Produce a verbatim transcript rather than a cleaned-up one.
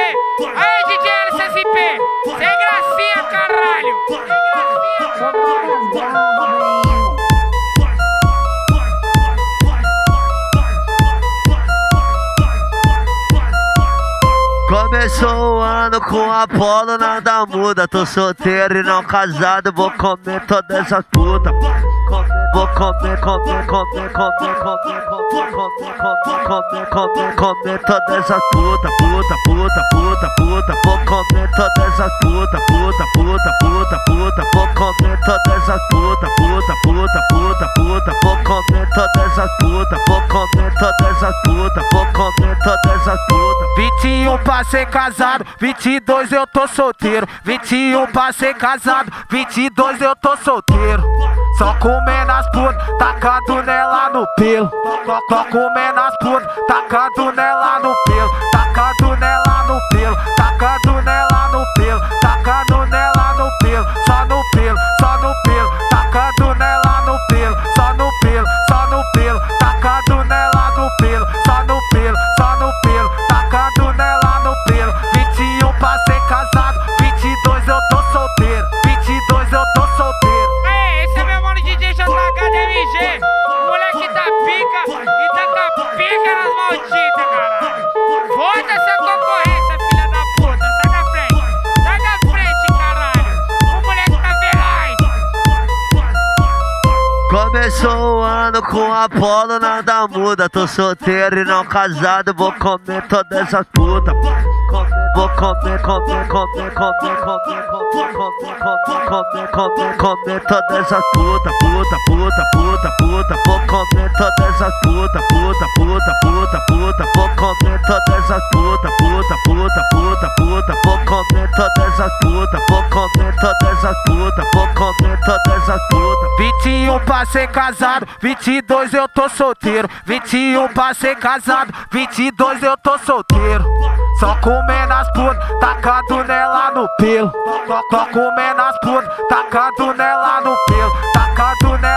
Aí, D J L C S P, sem gracinha, caralho. Só drogas bravas, velho. Começou o ano com Apolo, nada muda. Tô solteiro e não casado, vou comer todas essas putas. Vou comer, comer, comer, comer, comer, comer, comer, comer, comer, comer, comer todas essas putas, puta, puta, puta, puta. Vou comer todas essas putas, puta, puta, puta, puta. Vou comer todas essas putas, puta, puta, puta, puta. Vou comer todas essas putas, vou comer todas essas putas, vou comer todas essas putas. vinte e um pra ser casado, vinte e dois eu tô solteiro. vinte e um pra ser casado, vinte e dois eu tô solteiro. Só comendo as putas, tacando nela no pelo. Só comendo as putas, tacando nela no pelo. Tacando nela no pelo, tacando nela no pelo. Tacando nela no pelo, só no pelo, só no pelo. Tacando nela no pelo, só no pelo, só no pelo. Tacando nela no pelo, só no pelo, só no pelo. Tacando nela no pelo. vinte e um pra ser casado, vinte e dois eu tô solteiro. vinte e dois eu tô solteiro. Aê, esse é meu mano D J J H D M G. O moleque tá pica e tá com a pica nas malditas, caralho. Foda-se a concorrência, filha da puta. Sai da frente, sai da frente, caralho. O moleque tá veloz. Começou o ano com Apolo, nada muda. Tô solteiro e não casado, vou comer todas essas putas. Vou comer, comer, comer, comer, comer, comer, comer, comer, comer, comer, comer todas essas putas, puta, puta, puta, puta. Vou comer todas essas putas, puta, puta, puta, puta. Vou comer todas essas putas, puta, puta, puta, puta. Vou comer todas essas putas, vou comer todas essas putas, vou comer todas essas putas. vinte e um pra ser casado, vinte e dois eu tô solteiro. vinte e um pra ser casado, vinte e dois eu tô solteiro. Só comendo as putas, tacando nela no pelo. Só comendo as putas, tacando nela no pelo. Tacando nela